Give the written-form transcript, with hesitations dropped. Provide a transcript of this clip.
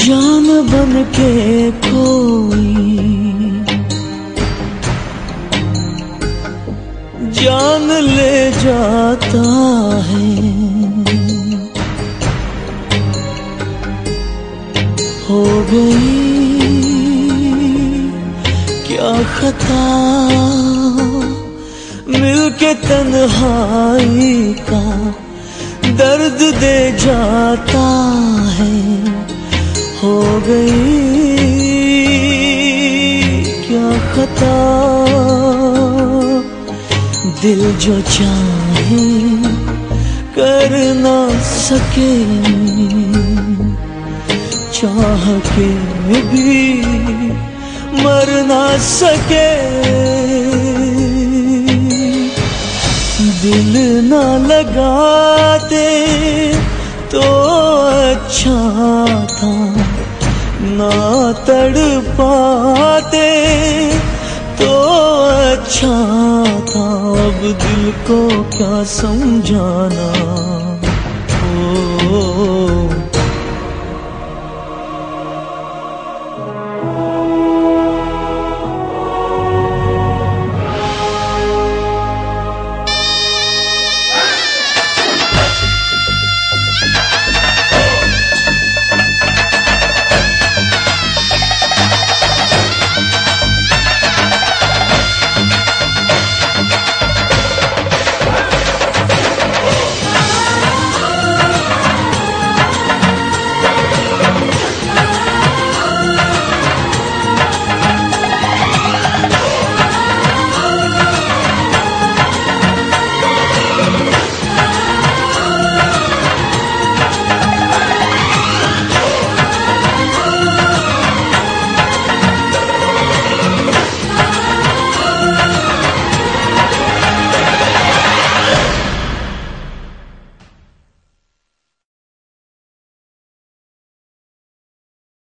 जान बन के कोई जान ले जाता है। हो गई क्या खता मिलके तन्हाई का दर्द दे जाता है। हो गई क्या खता दिल जो चाहे कर ना सके, चाह के भी मर ना सके। दिल ना लगाते तो अच्छा था, ना तड़पाते तो अच्छा था। अब दिल को क्या समझाना।